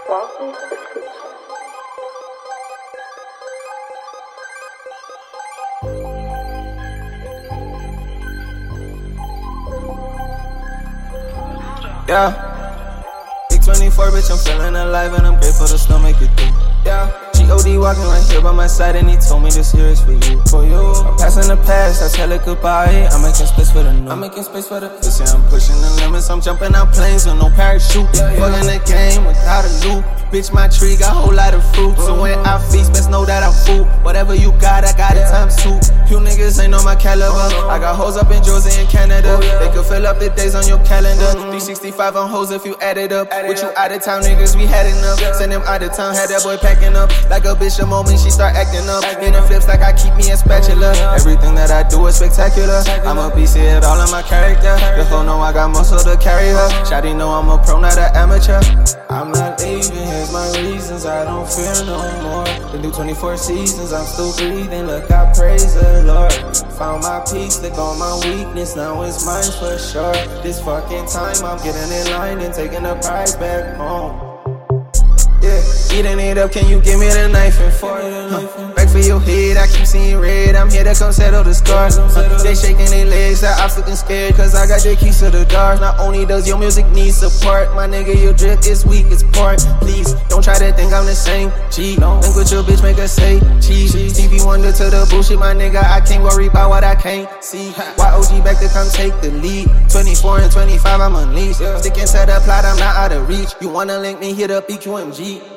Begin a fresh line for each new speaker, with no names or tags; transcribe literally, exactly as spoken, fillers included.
Welcome to the future.
Yeah. Big twenty-four, bitch, I'm feeling alive and I'm grateful to still make it through. Yeah. G O D walking right here by my side and he told me this year is for you. For you. I'm passing the past, I tell it goodbye. I'm making space for the new. I'm making space for the pussy. I'm pushing the limits, I'm jumping out planes with no parachute. Yeah, yeah. Fucking the game without a loop. Bitch, my tree got a whole lot of fruit. So when I feast, best know that I'm food. Whatever you got, I got it times two. You niggas ain't on my caliber. I got hoes up in Jersey and Canada. They could fill up the days on your calendar. three sixty-five on hoes if you add it up. With you out of town niggas, we had enough. Send them out of town, had that boy packing up. Like a bitch the moment she start acting up. Getting flips like I keep me a spatula. Everything that I do is spectacular. I'm a beast, see it all in my character. The phone know I got muscle to carry her. Shawty know I'm a pro, not an amateur. I'm not leaving, here's my reasons, I don't fear no more. Been through twenty-four seasons, I'm still breathing, look, I praise the Lord. Found my peace, look on my weakness, now it's mine for sure. This fucking time, I'm getting in line and taking the prize back home. Yeah, eating it up, can you give me the knife and fork? Huh. Back for your head, I keep seeing red, I'm here to come settle the scars. Huh. They shaking their legs, that I'm looking scared, cause I got the keys to the doors. Not only does your music need support, my nigga, your drip is weak, it's part. Please, don't try to think I'm the same. G, think with your bitch, make her say cheese. Stevie Wonder to the bullshit, my nigga, I can't worry about what I can't see. Y O G back to come take the lead. twenty-four and twenty-five, I'm unleashed. Sticking to the plot, I'm not out of reach. You wanna link me, hit up B Q M G.